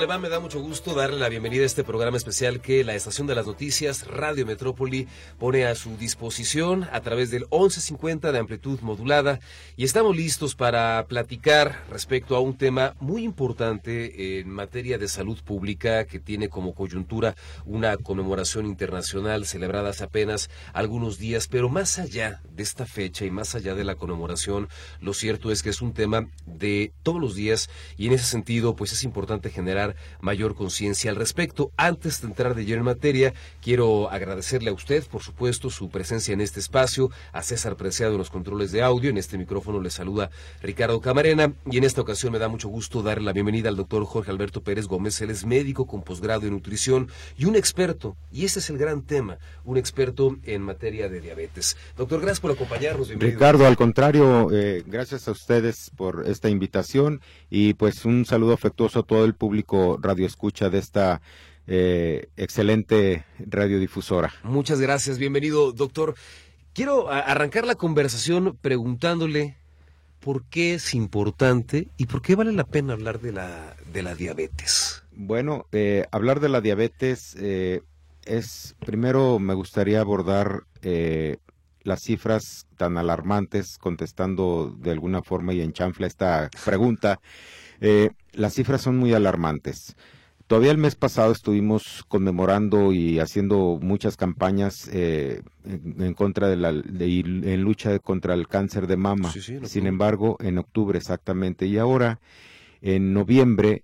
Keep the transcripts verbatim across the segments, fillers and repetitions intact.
le va? Me da mucho gusto darle la bienvenida a este programa especial que la Estación de las Noticias, Radio Metrópoli, pone a su disposición a través del once cincuenta de amplitud modulada, y estamos listos para platicar respecto a un tema muy importante en materia de salud pública que tiene como coyuntura una conmemoración internacional celebrada hace apenas algunos días, pero más allá de esta fecha y más allá de la conmemoración, lo cierto es que es un tema de todos los días, y en ese sentido pues es importante generar mayor conciencia al respecto. Antes de entrar de lleno en materia, quiero agradecerle a usted, por supuesto, su presencia en este espacio, a César Preciado en los controles de audio. En este micrófono le saluda Ricardo Camarena, y en esta ocasión me da mucho gusto darle la bienvenida al doctor Jorge Alberto Pérez Gómez. Él es médico con posgrado en nutrición y un experto, y este es el gran tema, un experto en materia de diabetes. Doctor, gracias por acompañarnos. Bienvenido. Ricardo, al contrario, eh, gracias a ustedes por esta invitación, y pues un saludo afectuoso a todo el público radioescucha de esta eh, excelente radiodifusora. Muchas gracias, bienvenido, doctor. Quiero a- arrancar la conversación preguntándole por qué es importante y por qué vale la pena hablar de la, de la diabetes. Bueno, eh, hablar de la diabetes eh, es, primero me gustaría abordar eh, las cifras tan alarmantes, contestando de alguna forma y en chanfla esta pregunta. Eh, las cifras son muy alarmantes. Todavía el mes pasado estuvimos conmemorando y haciendo muchas campañas eh, en, en contra de la de, en lucha contra el cáncer de mama. Sí, sí, en Sin octubre. embargo, en octubre exactamente, y ahora en noviembre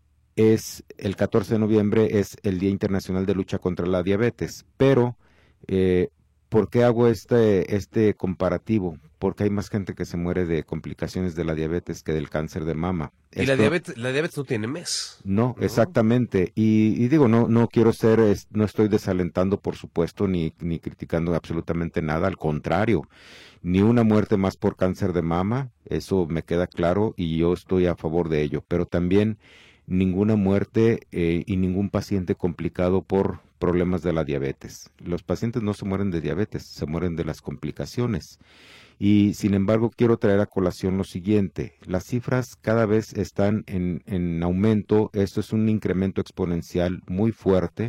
es el catorce de noviembre es el Día Internacional de Lucha contra la Diabetes. Pero eh, ¿por qué hago este este comparativo? Porque hay más gente que se muere de complicaciones de la diabetes que del cáncer de mama. Y la Esto- diabetes, la diabetes no tiene mes. no, ¿no? exactamente. Y, y digo, no, no quiero ser, es- no estoy desalentando, por supuesto, ni, ni criticando absolutamente nada. Al contrario, ni una muerte más por cáncer de mama, eso me queda claro y yo estoy a favor de ello. Pero también ninguna muerte eh, y ningún paciente complicado por problemas de la diabetes. Los pacientes no se mueren de diabetes, se mueren de las complicaciones. Y sin embargo quiero traer a colación lo siguiente: las cifras cada vez están en, en aumento. Esto es un incremento exponencial muy fuerte,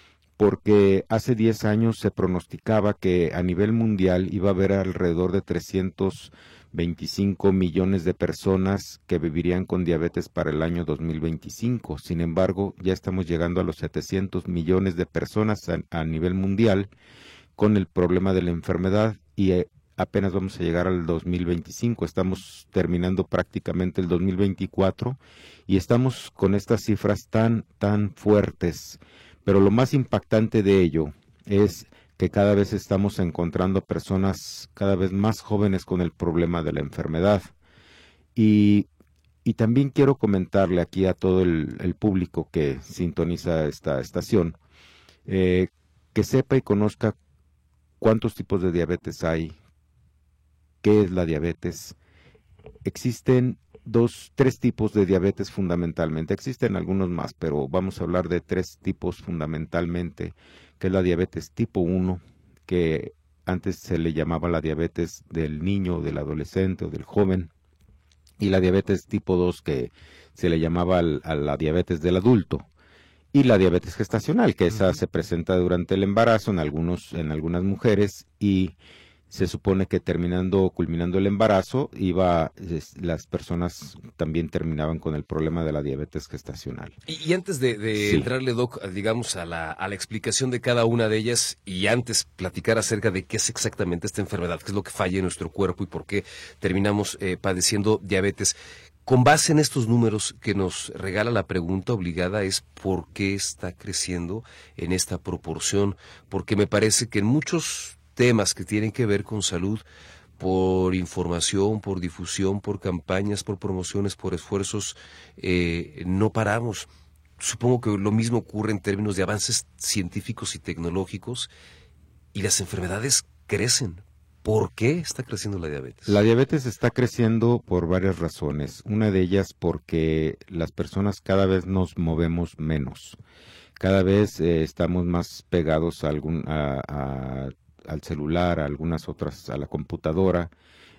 porque hace diez años se pronosticaba que a nivel mundial iba a haber alrededor de trescientos veinticinco millones de personas que vivirían con diabetes para el año dos mil veinticinco. Sin embargo, ya estamos llegando a los setecientos millones de personas a, a nivel mundial con el problema de la enfermedad, y eh, apenas vamos a llegar al dos mil veinticinco, estamos terminando prácticamente el dos mil veinticuatro y estamos con estas cifras tan, tan fuertes. Pero lo más impactante de ello es que cada vez estamos encontrando personas cada vez más jóvenes con el problema de la enfermedad. Y, y también quiero comentarle aquí a todo el, el público que sintoniza esta estación, eh, que sepa y conozca cuántos tipos de diabetes hay, qué es la diabetes. Existen dos, tres tipos de diabetes fundamentalmente. Existen algunos más, pero vamos a hablar de tres tipos fundamentalmente, que es la diabetes tipo uno, que antes se le llamaba la diabetes del niño, del adolescente o del joven, y la diabetes tipo dos, que se le llamaba al, a la diabetes del adulto. Y la diabetes gestacional, que esa se presenta durante el embarazo en algunos, en algunas mujeres, y se supone que terminando, culminando el embarazo, iba, es, las personas también terminaban con el problema de la diabetes gestacional. Y, y antes de, de Sí. entrarle, Doc, digamos, a la, a la explicación de cada una de ellas, y antes platicar acerca de qué es exactamente esta enfermedad, qué es lo que falla en nuestro cuerpo y por qué terminamos eh, padeciendo diabetes. Con base en estos números que nos regala la pregunta obligada es ¿por qué está creciendo en esta proporción? Porque me parece que en muchos temas que tienen que ver con salud, por información, por difusión, por campañas, por promociones, por esfuerzos, eh, no paramos. Supongo que lo mismo ocurre en términos de avances científicos y tecnológicos, y las enfermedades crecen. ¿Por qué está creciendo la diabetes? La diabetes está creciendo por varias razones. Una de ellas porque las personas cada vez nos movemos menos. Cada vez eh, estamos más pegados a algún, a, a, al celular, a algunas otras, a la computadora.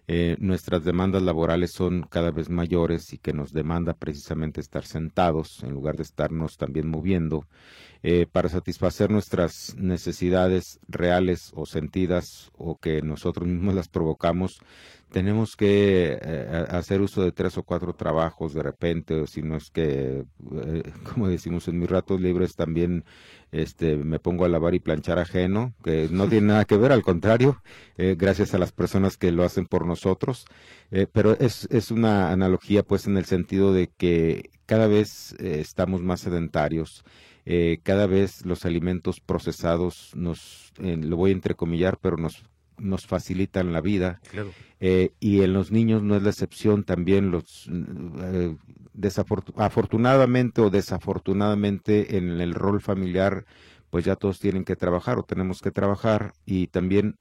eh, nuestras demandas laborales son cada vez mayores y que nos demanda precisamente estar sentados en lugar de estarnos también moviendo. Eh, para satisfacer nuestras necesidades reales o sentidas o que nosotros mismos las provocamos, tenemos que eh, hacer uso de tres o cuatro trabajos de repente, o si no es que, eh, como decimos en mis ratos libres, también este, me pongo a lavar y planchar ajeno, que no tiene nada que ver, al contrario, eh, gracias a las personas que lo hacen por nosotros, eh, pero es, es una analogía pues en el sentido de que cada vez eh, estamos más sedentarios. Eh, cada vez los alimentos procesados nos, eh, lo voy a entrecomillar, pero nos, nos facilitan la vida. Claro. Eh, y en los niños no es la excepción, también los, eh, desafortun- afortunadamente o desafortunadamente en el rol familiar, pues ya todos tienen que trabajar o tenemos que trabajar y también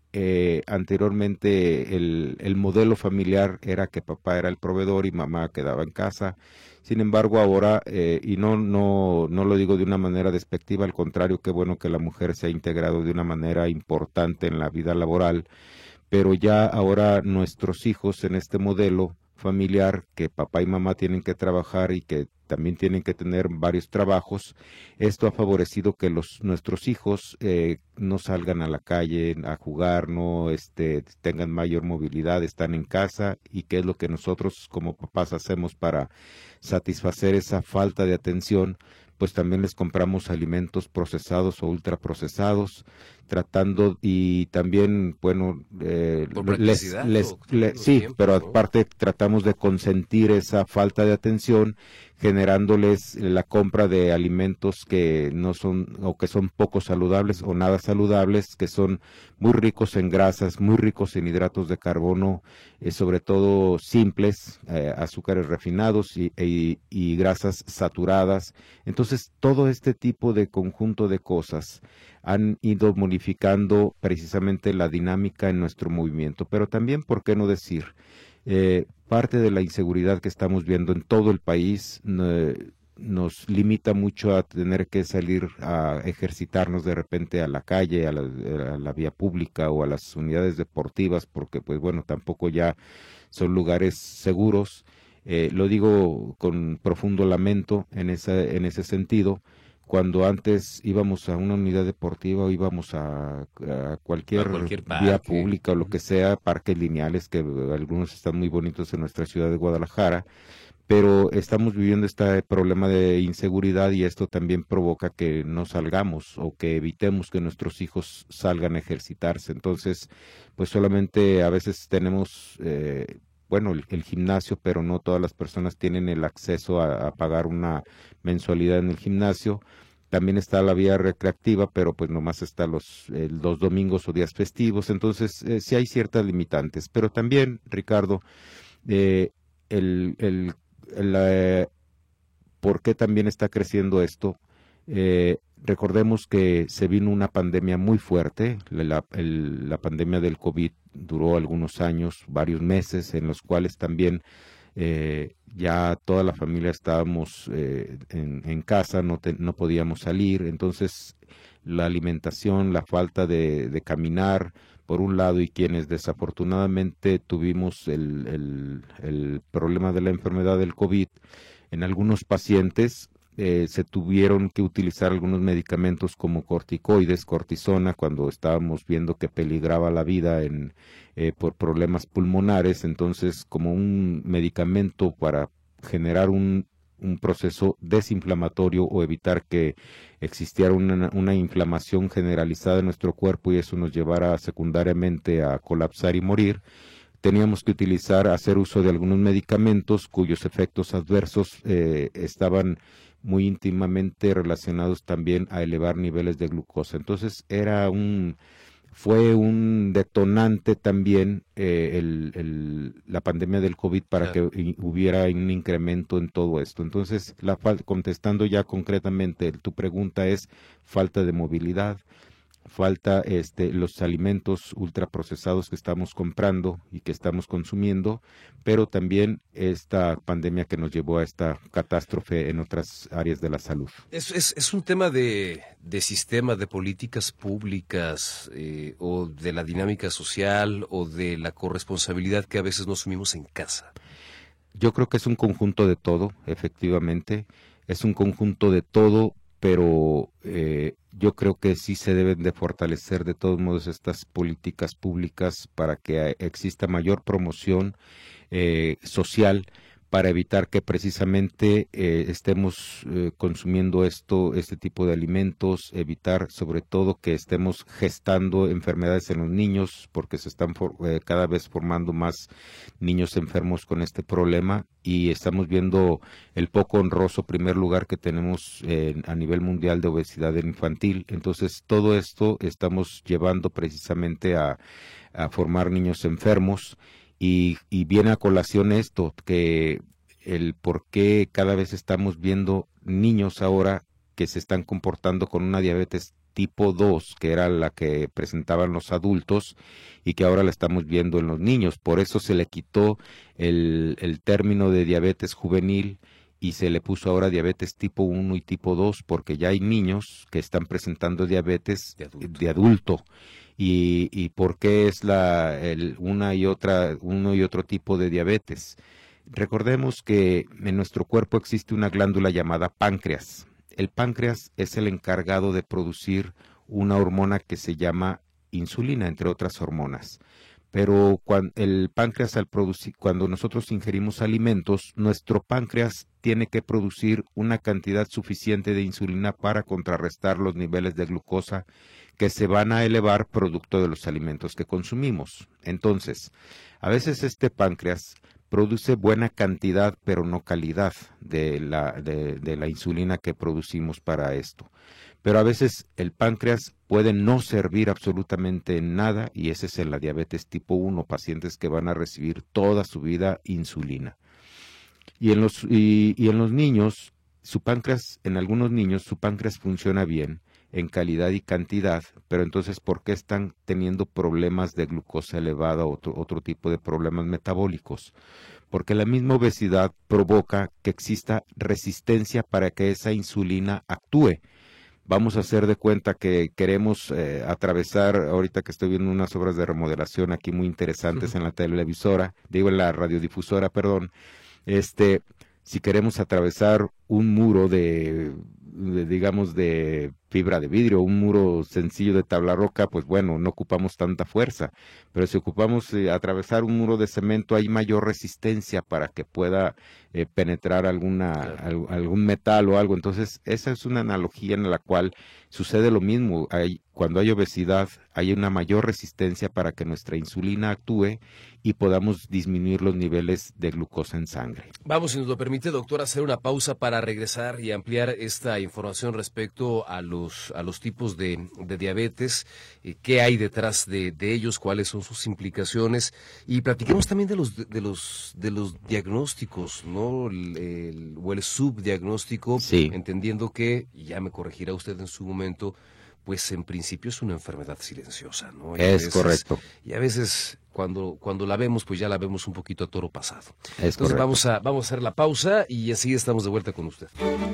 eh, anteriormente el, el modelo familiar era que papá era el proveedor y mamá quedaba en casa. Sin embargo, ahora, eh, y no, no, no lo digo de una manera despectiva, al contrario, qué bueno que la mujer se ha integrado de una manera importante en la vida laboral, pero ya ahora nuestros hijos en este modelo familiar, que papá y mamá tienen que trabajar y que también tienen que tener varios trabajos, esto ha favorecido que los nuestros hijos eh, no salgan a la calle a jugar, no este, tengan mayor movilidad, están en casa, y qué es lo que nosotros como papás hacemos para satisfacer esa falta de atención, pues también les compramos alimentos procesados o ultraprocesados, tratando y también, bueno, eh, Por les, practicidad, les, o le- los sí, tiempos, pero ¿no? aparte tratamos de consentir esa falta de atención, generándoles la compra de alimentos que no son o que son poco saludables o nada saludables, que son muy ricos en grasas, muy ricos en hidratos de carbono, eh, sobre todo simples, eh, azúcares refinados y, y, y grasas saturadas. Entonces, todo este tipo de conjunto de cosas han ido modificando precisamente la dinámica en nuestro movimiento, pero también, ¿por qué no decir? Eh, parte de la inseguridad que estamos viendo en todo el país eh, nos limita mucho a tener que salir a ejercitarnos de repente a la calle, a la, a la vía pública o a las unidades deportivas, porque pues bueno, tampoco ya son lugares seguros. Eh, lo digo con profundo lamento en, esa, en ese sentido. Cuando antes íbamos a una unidad deportiva o íbamos a, a cualquier A cualquier vía parque. pública o lo que sea, parques lineales, que algunos están muy bonitos en nuestra ciudad de Guadalajara, pero estamos viviendo este problema de inseguridad y esto también provoca que no salgamos o que evitemos que nuestros hijos salgan a ejercitarse. Entonces, pues solamente a veces tenemos, eh, bueno, el, el gimnasio, pero no todas las personas tienen el acceso a, a pagar una mensualidad en el gimnasio. También está la vía recreativa, pero pues nomás está los, eh, los domingos o días festivos. Entonces, eh, sí hay ciertas limitantes. Pero también, Ricardo, eh, el, el, el, eh, ¿por qué también está creciendo esto? Eh, recordemos que se vino una pandemia muy fuerte, la, el, la pandemia del COVID duró algunos años, varios meses, en los cuales también eh, ya toda la familia estábamos eh, en, en casa, no, te, no podíamos salir, entonces la alimentación, la falta de, de caminar, por un lado, y quienes desafortunadamente tuvimos el, el, el problema de la enfermedad del COVID, en algunos pacientes eh, se tuvieron que utilizar algunos medicamentos como corticoides, cortisona, cuando estábamos viendo que peligraba la vida en, eh, por problemas pulmonares, entonces como un medicamento para generar un, un proceso desinflamatorio o evitar que existiera una, una inflamación generalizada en nuestro cuerpo y eso nos llevara secundariamente a colapsar y morir. Teníamos que utilizar, hacer uso de algunos medicamentos cuyos efectos adversos eh, estaban muy íntimamente relacionados también a elevar niveles de glucosa. Entonces era un, fue un detonante también eh, el, el, la pandemia del COVID para Claro. que hubiera un incremento en todo esto. Entonces, la, contestando ya concretamente, tu pregunta es falta de movilidad, falta este, los alimentos ultraprocesados que estamos comprando y que estamos consumiendo, pero también esta pandemia que nos llevó a esta catástrofe en otras áreas de la salud. Es, es, es un tema de, de sistema, de políticas públicas, eh, o de la dinámica social, o de la corresponsabilidad que a veces no asumimos en casa. Yo creo que es un conjunto de todo, efectivamente, es un conjunto de todo, pero eh, yo creo que sí se deben de fortalecer de todos modos estas políticas públicas para que exista mayor promoción eh, social, para evitar que precisamente eh, estemos eh, consumiendo esto, este tipo de alimentos, evitar sobre todo que estemos gestando enfermedades en los niños, porque se están for, eh, cada vez formando más niños enfermos con este problema, y estamos viendo el poco honroso primer lugar que tenemos eh, a nivel mundial de obesidad infantil. Entonces todo esto estamos llevando precisamente a, a formar niños enfermos. Y, y viene a colación esto, que el por qué cada vez estamos viendo niños ahora que se están comportando con una diabetes tipo dos, que era la que presentaban los adultos y que ahora la estamos viendo en los niños. Por eso se le quitó el, el término de diabetes juvenil y se le puso ahora diabetes tipo uno y tipo dos, porque ya hay niños que están presentando diabetes de adulto. De adulto. Y, y por qué es la el, una y otra uno y otro tipo de diabetes. Recordemos que en nuestro cuerpo existe una glándula llamada páncreas. El páncreas es el encargado de producir una hormona que se llama insulina, entre otras hormonas. Pero cuando el páncreas al producir, cuando nosotros ingerimos alimentos, nuestro páncreas tiene que producir una cantidad suficiente de insulina para contrarrestar los niveles de glucosa que se van a elevar producto de los alimentos que consumimos. Entonces, a veces este páncreas produce buena cantidad, pero no calidad de la, de, de la insulina que producimos para esto. Pero a veces el páncreas puede no servir absolutamente en nada, y ese es en la diabetes tipo uno, pacientes que van a recibir toda su vida insulina. Y en los, y, y en los niños, su páncreas, en algunos niños, su páncreas funciona bien en calidad y cantidad, pero entonces, ¿por qué están teniendo problemas de glucosa elevada o otro, otro tipo de problemas metabólicos? Porque la misma obesidad provoca que exista resistencia para que esa insulina actúe. Vamos a hacer de cuenta que queremos eh, atravesar, ahorita que estoy viendo unas obras de remodelación aquí muy interesantes en la televisora, digo en la radiodifusora, perdón, este, si queremos atravesar un muro de, de digamos, de fibra de vidrio, un muro sencillo de tabla roca, pues bueno, no ocupamos tanta fuerza, pero si ocupamos eh, atravesar un muro de cemento, hay mayor resistencia para que pueda eh, penetrar alguna, claro. al, algún metal o algo. Entonces, esa es una analogía en la cual sucede lo mismo. Hay, cuando hay obesidad, hay una mayor resistencia para que nuestra insulina actúe y podamos disminuir los niveles de glucosa en sangre. Vamos, si nos lo permite, doctor, hacer una pausa para regresar y ampliar esta información respecto a los a los tipos de, de diabetes, eh, qué hay detrás de, de ellos, cuáles son sus implicaciones, y platiquemos también de los de los de los diagnósticos, ¿no? El, el, o el subdiagnóstico, sí. Entendiendo que, y ya me corregirá usted en su momento, pues en principio es una enfermedad silenciosa, ¿no? Y es veces, correcto. Y a veces cuando cuando la vemos, pues ya la vemos un poquito a toro pasado. Es Entonces correcto. vamos a vamos a hacer la pausa y así estamos de vuelta con usted.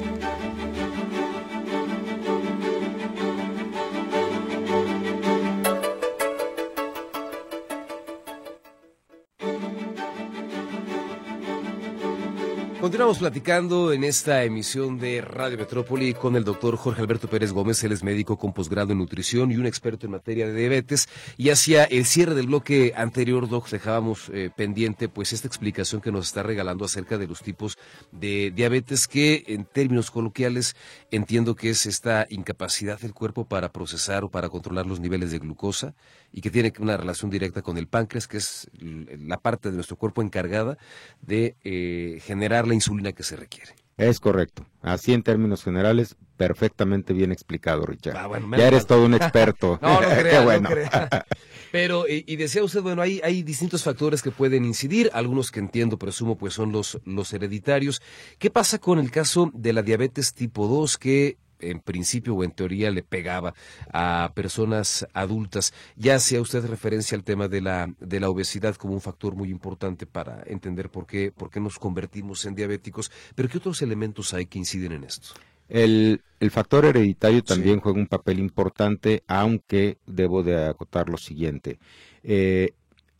Continuamos platicando en esta emisión de Radio Metrópoli con el doctor Jorge Alberto Pérez Gómez. Él es médico con posgrado en nutrición y un experto en materia de diabetes. Y hacia el cierre del bloque anterior, doc, dejábamos eh, pendiente pues esta explicación que nos está regalando acerca de los tipos de diabetes, que en términos coloquiales entiendo que es esta incapacidad del cuerpo para procesar o para controlar los niveles de glucosa, y que tiene una relación directa con el páncreas, que es la parte de nuestro cuerpo encargada de eh, generar la insulina que se requiere. Es correcto. Así en términos generales, perfectamente bien explicado, Richard. Ah, bueno, ya eres todo un experto. no, no crea, Qué bueno. no crea. Pero, y, y decía usted, bueno, hay, hay distintos factores que pueden incidir, algunos que entiendo, presumo, pues son los, los hereditarios. ¿Qué pasa con el caso de la diabetes tipo dos, que en principio o en teoría le pegaba a personas adultas. Ya hacía usted referencia al tema de la de la obesidad como un factor muy importante para entender por qué por qué nos convertimos en diabéticos, pero ¿qué otros elementos hay que inciden en esto? El, el factor hereditario también Sí. juega un papel importante, aunque debo de acotar lo siguiente. Eh,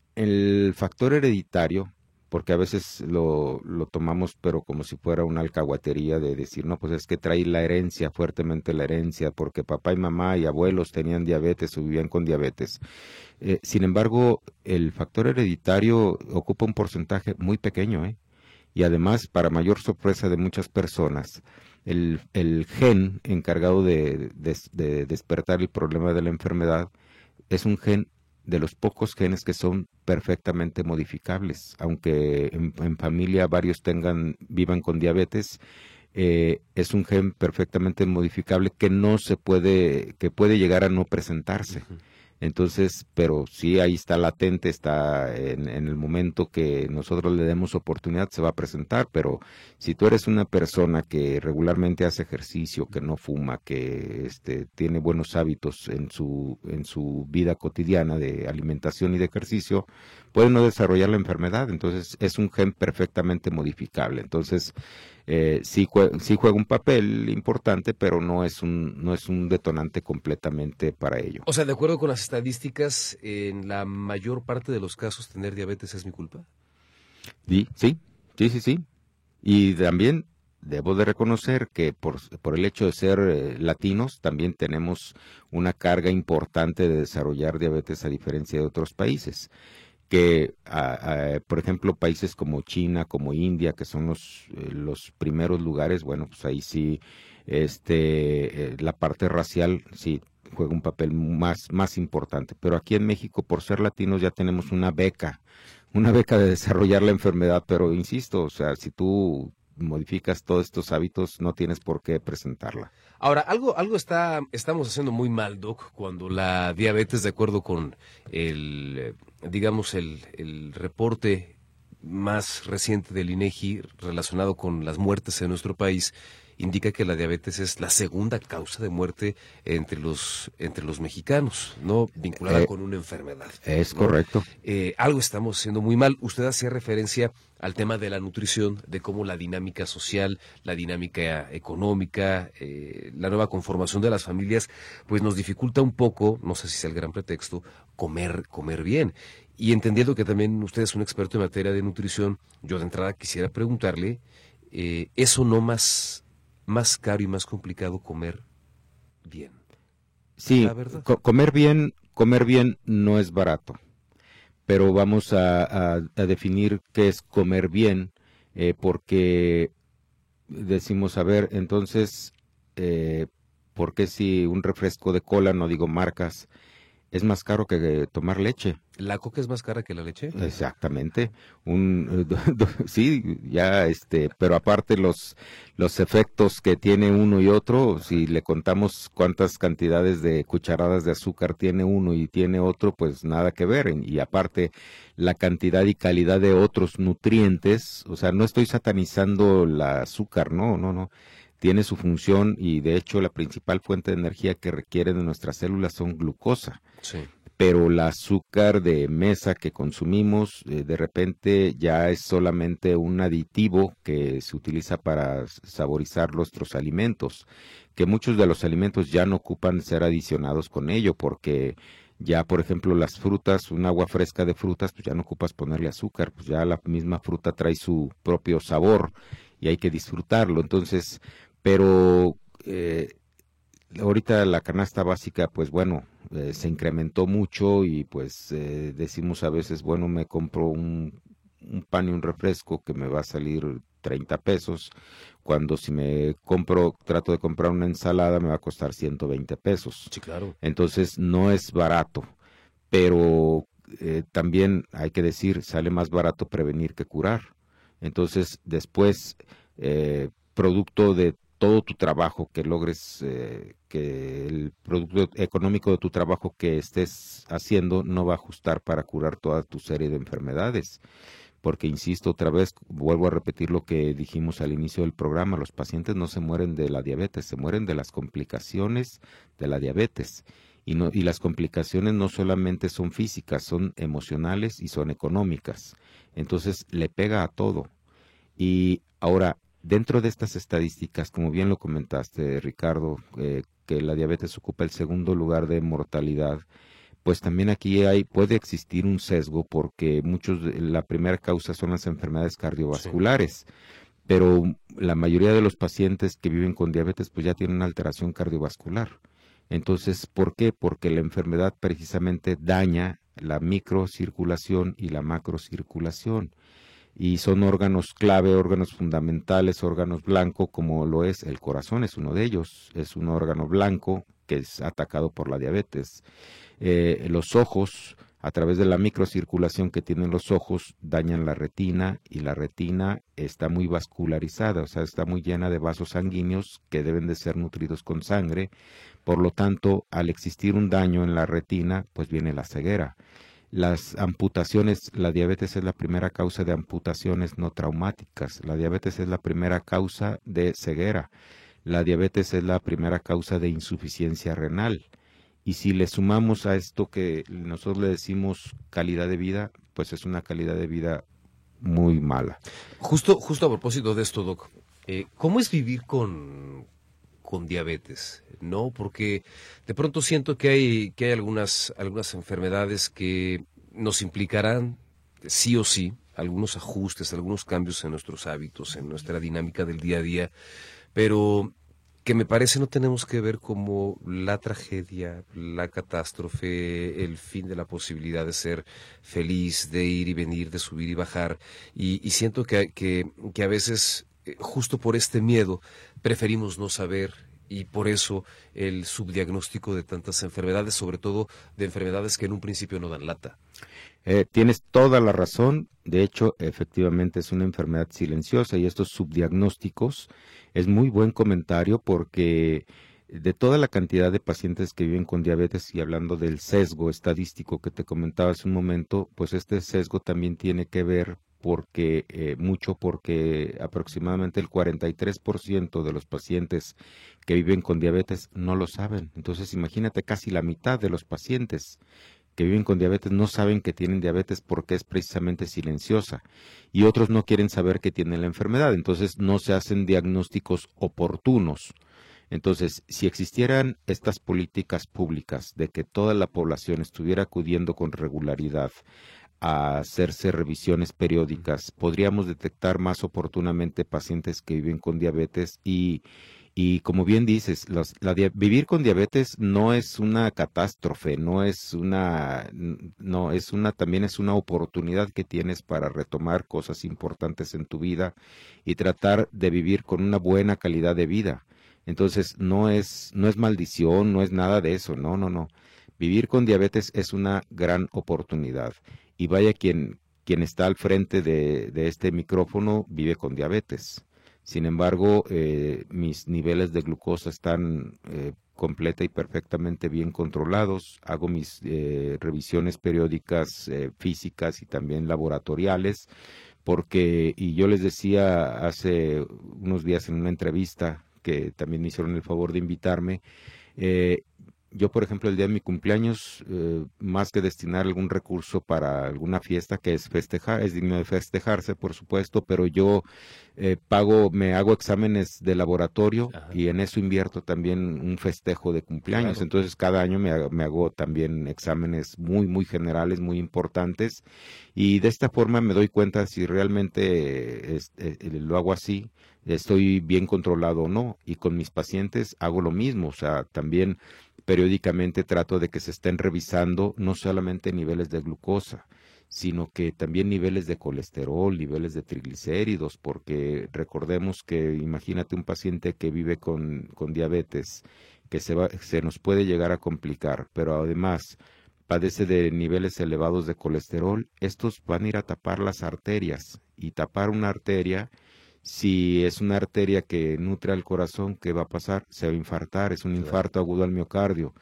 el factor hereditario, porque a veces lo, lo tomamos pero como si fuera una alcahuetería de decir, no, pues es que trae la herencia, fuertemente la herencia, porque papá y mamá y abuelos tenían diabetes o vivían con diabetes. Eh, sin embargo, el factor hereditario ocupa un porcentaje muy pequeño, ¿eh? Y además, para mayor sorpresa de muchas personas, el, el gen encargado de, de, de despertar el problema de la enfermedad es un gen de los pocos genes que son perfectamente modificables. Aunque en, en familia varios tengan, vivan con diabetes, eh, es un gen perfectamente modificable que no se puede, que puede llegar a no presentarse. Ujú. Entonces, pero sí ahí está latente, está en, en el momento que nosotros le demos oportunidad se va a presentar, pero si tú eres una persona que regularmente hace ejercicio, que no fuma, que este, tiene buenos hábitos en su, en su vida cotidiana de alimentación y de ejercicio, puede no desarrollar la enfermedad. Entonces, es un gen perfectamente modificable. Entonces, eh, sí, jue- sí juega un papel importante, pero no es un, no es un detonante completamente para ello. O sea, de acuerdo con las estadísticas, en la mayor parte de los casos tener diabetes es mi culpa. Sí, sí, sí, sí, sí. Y también debo de reconocer que por, por el hecho de ser eh, latinos, también tenemos una carga importante de desarrollar diabetes a diferencia de otros países. Que, a- a, por ejemplo, países como China, como India, que son los, eh, los primeros lugares, bueno, pues ahí sí, este, eh, la parte racial sí juega un papel más, más importante. Pero aquí en México, por ser latinos, ya tenemos una beca, una beca de desarrollar la enfermedad, pero insisto, o sea, si tú modificas todos estos hábitos, no tienes por qué presentarla. Ahora, algo, algo está, estamos haciendo muy mal, Doc, cuando la diabetes, de acuerdo con el, eh, digamos, el, el reporte más reciente del INEGI relacionado con las muertes en nuestro país, indica que la diabetes es la segunda causa de muerte entre los, entre los mexicanos, no vinculada Eh, con una enfermedad, es ¿no? correcto. Eh, algo estamos haciendo muy mal. Usted hacía referencia al tema de la nutrición, de cómo la dinámica social, la dinámica económica, eh, la nueva conformación de las familias, pues nos dificulta un poco, no sé si es el gran pretexto, comer, comer bien. Y entendiendo que también usted es un experto en materia de nutrición, yo de entrada quisiera preguntarle, eh, ¿eso no más, más caro y más complicado comer bien? La Sí, verdad. co- comer bien, comer bien no es barato, pero vamos a, a- a definir qué es comer bien, eh, porque decimos, a ver, entonces, eh, ¿por qué si un refresco de cola, no digo marcas, es más caro que tomar leche? ¿La coca es más cara que la leche? Exactamente, un eh, do- do- sí, ya este, pero aparte los los efectos que tiene uno y otro, si le contamos cuántas cantidades de cucharadas de azúcar tiene uno y tiene otro, pues nada que ver. en- Y aparte la cantidad y calidad de otros nutrientes, o sea, no estoy satanizando el azúcar, no, no, no. Tiene su función y de hecho la principal fuente de energía que requieren de nuestras células son glucosa, Sí. pero el azúcar de mesa que consumimos eh, de repente ya es solamente un aditivo que se utiliza para s- saborizar nuestros alimentos, que muchos de los alimentos ya no ocupan ser adicionados con ello, porque ya, por ejemplo, las frutas, un agua fresca de frutas, pues ya no ocupas ponerle azúcar, pues ya la misma fruta trae su propio sabor y hay que disfrutarlo. Entonces, pero eh, ahorita la canasta básica, pues bueno, eh, se incrementó mucho y pues eh, decimos a veces, bueno, me compro un, un pan y un refresco que me va a salir treinta pesos, cuando si me compro, trato de comprar una ensalada me va a costar ciento veinte pesos. Sí, claro. Entonces no es barato, pero eh, también hay que decir, sale más barato prevenir que curar. Entonces, después, eh, producto de todo tu trabajo que logres, eh, que el producto económico de tu trabajo que estés haciendo no va a ajustar para curar toda tu serie de enfermedades. porque insisto otra vez, vuelvo a repetir lo que dijimos al inicio del programa, los pacientes no se mueren de la diabetes, se mueren de las complicaciones de la diabetes. Y, no, y las complicaciones no solamente son físicas, son emocionales y son económicas. Entonces le pega a todo. Y ahora, dentro de estas estadísticas, como bien lo comentaste, Ricardo, eh, que la diabetes ocupa el segundo lugar de mortalidad, pues también aquí hay, puede existir un sesgo porque muchos, de, la primera causa son las enfermedades cardiovasculares, sí. Pero la mayoría de los pacientes que viven con diabetes pues ya tienen una alteración cardiovascular. Entonces, ¿por qué? Porque la enfermedad precisamente daña la microcirculación y la macrocirculación. Y son órganos clave, órganos fundamentales, órganos blancos, como lo es el corazón, es uno de ellos, es un órgano blanco que es atacado por la diabetes. Eh, los ojos, a través de la microcirculación que tienen los ojos, dañan la retina y la retina está muy vascularizada, o sea, está muy llena de vasos sanguíneos que deben de ser nutridos con sangre. Por lo tanto, al existir un daño en la retina, pues viene la ceguera. Las amputaciones, la diabetes es la primera causa de amputaciones no traumáticas, la diabetes es la primera causa de ceguera, la diabetes es la primera causa de insuficiencia renal. Y si le sumamos a esto que nosotros le decimos calidad de vida, pues es una calidad de vida muy mala. Justo, justo a propósito de esto, Doc, eh, ¿cómo es vivir con, con diabetes? ¿No? Porque de pronto siento que hay, que hay algunas, algunas enfermedades que nos implicarán sí o sí algunos ajustes, algunos cambios en nuestros hábitos, en nuestra dinámica del día a día, pero que me parece no tenemos que ver como la tragedia, la catástrofe, el fin de la posibilidad de ser feliz, de ir y venir, de subir y bajar. Y, y siento que, que, que a veces, justo por este miedo, preferimos no saber, y por eso el subdiagnóstico de tantas enfermedades, sobre todo de enfermedades que en un principio no dan lata. Eh, tienes toda la razón. De hecho, efectivamente es una enfermedad silenciosa y estos subdiagnósticos es muy buen comentario porque de toda la cantidad de pacientes que viven con diabetes y hablando del sesgo estadístico que te comentaba hace un momento, pues este sesgo también tiene que ver porque eh, mucho porque aproximadamente el cuarenta y tres por ciento de los pacientes que viven con diabetes no lo saben. Entonces, imagínate, casi la mitad de los pacientes que viven con diabetes no saben que tienen diabetes porque es precisamente silenciosa y otros no quieren saber que tienen la enfermedad, entonces no se hacen diagnósticos oportunos. Entonces, si existieran estas políticas públicas de que toda la población estuviera acudiendo con regularidad a hacerse revisiones periódicas, podríamos detectar más oportunamente pacientes que viven con diabetes y Y como bien dices, los, la, vivir con diabetes no es una catástrofe, no es una, no es una, también es una oportunidad que tienes para retomar cosas importantes en tu vida y tratar de vivir con una buena calidad de vida. Entonces no es, no es maldición, no es nada de eso, no, no, no. Vivir con diabetes es una gran oportunidad y vaya quien, quien está al frente de, de este micrófono vive con diabetes. Sin embargo, eh, mis niveles de glucosa están eh, completa y perfectamente bien controlados. Hago mis eh, revisiones periódicas eh, físicas y también laboratoriales, porque, y yo les decía hace unos días en una entrevista, que también me hicieron el favor de invitarme, eh, yo, por ejemplo, el día de mi cumpleaños, eh, más que destinar algún recurso para alguna fiesta que es festejar, es digno de festejarse, por supuesto, pero yo eh, pago, me hago exámenes de laboratorio. Ajá. Y en eso invierto también un festejo de cumpleaños. Claro. Entonces, cada año me hago, me hago también exámenes muy, muy generales, muy importantes. Y de esta forma me doy cuenta si realmente eh, eh, lo hago así, estoy bien controlado o no. Y con mis pacientes hago lo mismo, o sea, también periódicamente trato de que se estén revisando no solamente niveles de glucosa, sino que también niveles de colesterol, niveles de triglicéridos, porque recordemos que imagínate un paciente que vive con, con diabetes, que se, va, se nos puede llegar a complicar, pero además padece de niveles elevados de colesterol, estos van a ir a tapar las arterias, y tapar una arteria, si es una arteria que nutre al corazón, ¿qué va a pasar? Se va a infartar, es un infarto agudo al miocardio.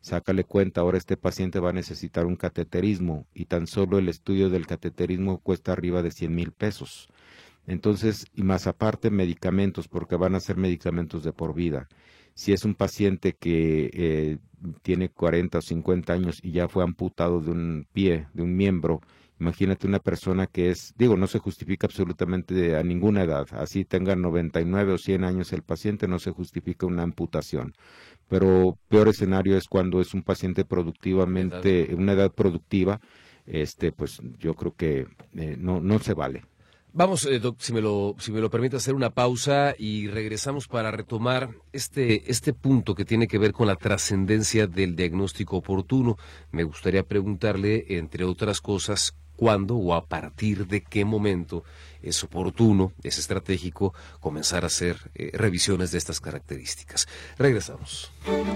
sácale cuenta, ahora este paciente va a necesitar un cateterismo y tan solo el estudio del cateterismo cuesta arriba de cien mil pesos. Entonces, y más aparte medicamentos, porque van a ser medicamentos de por vida. Si es un paciente que eh, tiene cuarenta o cincuenta años y ya fue amputado de un pie, de un miembro, imagínate una persona que es, digo, no se justifica absolutamente a ninguna edad, así tenga noventa y nueve o cien años el paciente, no se justifica una amputación. Pero peor escenario es cuando es un paciente productivamente, una edad productiva, este, pues yo creo que eh, no, no se vale. Vamos, eh, doc, si me lo, si me lo permite, hacer una pausa y regresamos para retomar este, este punto que tiene que ver con la trascendencia del diagnóstico oportuno. Me gustaría preguntarle, entre otras cosas, cuándo o a partir de qué momento es oportuno, es estratégico, comenzar a hacer eh, revisiones de estas características. Regresamos.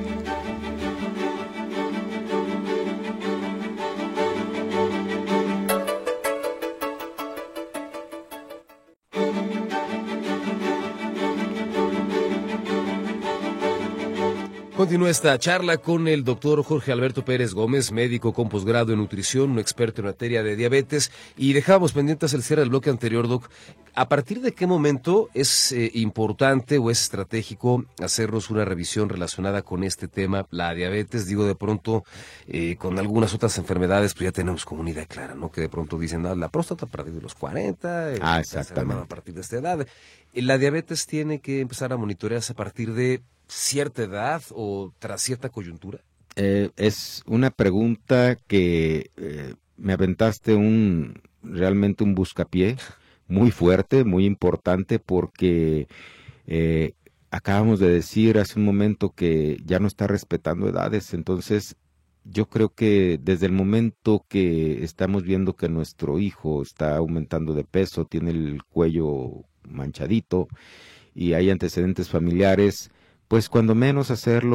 Continúa esta charla con el doctor Jorge Alberto Pérez Gómez, médico con posgrado en nutrición, un experto en materia de diabetes, y dejamos pendientes el cierre del bloque anterior, doc. ¿A partir de qué momento es eh, importante o es estratégico hacernos una revisión relacionada con este tema, la diabetes? Digo, de pronto, eh, con algunas otras enfermedades, pues ya tenemos como una idea clara, ¿no? Que de pronto dicen, ah, la próstata a partir de los cuarenta, ah, el exactamente. a partir de esta edad. La diabetes tiene que empezar a monitorearse a partir de cierta edad o tras cierta coyuntura? Eh, es una pregunta que eh, me aventaste un realmente un buscapié muy fuerte, muy importante, porque eh, acabamos de decir hace un momento que ya no está respetando edades. Entonces yo creo que desde el momento que estamos viendo que nuestro hijo está aumentando de peso, tiene el cuello manchadito y hay antecedentes familiares, pues cuando menos hacerlo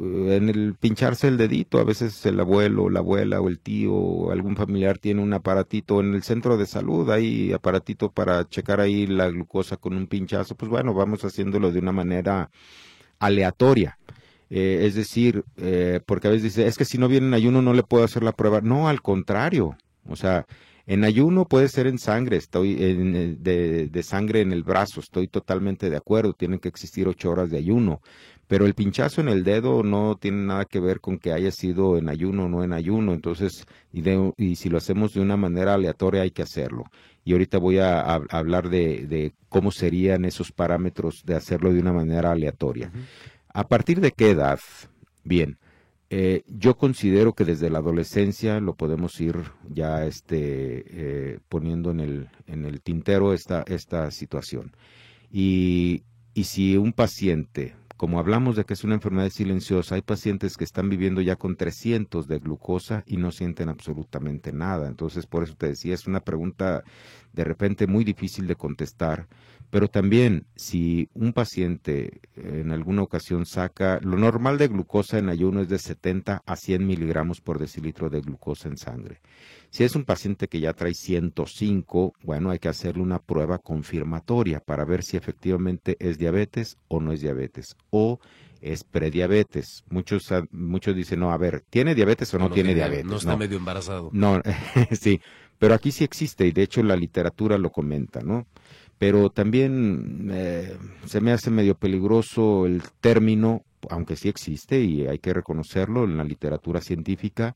en el pincharse el dedito. A veces el abuelo, la abuela o el tío o algún familiar tiene un aparatito en el centro de salud, hay aparatito para checar ahí la glucosa con un pinchazo. Pues bueno, vamos haciéndolo de una manera aleatoria. Eh, es decir, eh, porque a veces dice, es que si no viene en ayuno no le puedo hacer la prueba. No, al contrario. O sea, en ayuno puede ser en sangre, estoy en, de, de sangre en el brazo, estoy totalmente de acuerdo, tienen que existir ocho horas de ayuno, pero el pinchazo en el dedo no tiene nada que ver con que haya sido en ayuno o no en ayuno. Entonces, y, de, y si lo hacemos de una manera aleatoria hay que hacerlo. Y ahorita voy a, a, a hablar de, de cómo serían esos parámetros de hacerlo de una manera aleatoria. Uh-huh. ¿A partir de qué edad? Bien. Eh, yo considero que desde la adolescencia lo podemos ir ya este, eh, poniendo en el, en el tintero esta, esta situación. Y, y si un paciente, como hablamos de que es una enfermedad silenciosa, hay pacientes que están viviendo ya con trescientos de glucosa y no sienten absolutamente nada. Entonces, por eso te decía, es una pregunta de repente muy difícil de contestar. Pero también, si un paciente en alguna ocasión saca, lo normal de glucosa en ayuno es de setenta a cien miligramos por decilitro de glucosa en sangre. Si es un paciente que ya trae ciento cinco, bueno, hay que hacerle una prueba confirmatoria para ver si efectivamente es diabetes o no es diabetes, o es prediabetes. Muchos, muchos dicen, no, a ver, ¿tiene diabetes o no, no, no tiene, tiene diabetes? No está no. medio embarazado. No, sí, pero aquí sí existe y de hecho la literatura lo comenta, ¿no? Pero también eh, se me hace medio peligroso el término, aunque sí existe y hay que reconocerlo en la literatura científica,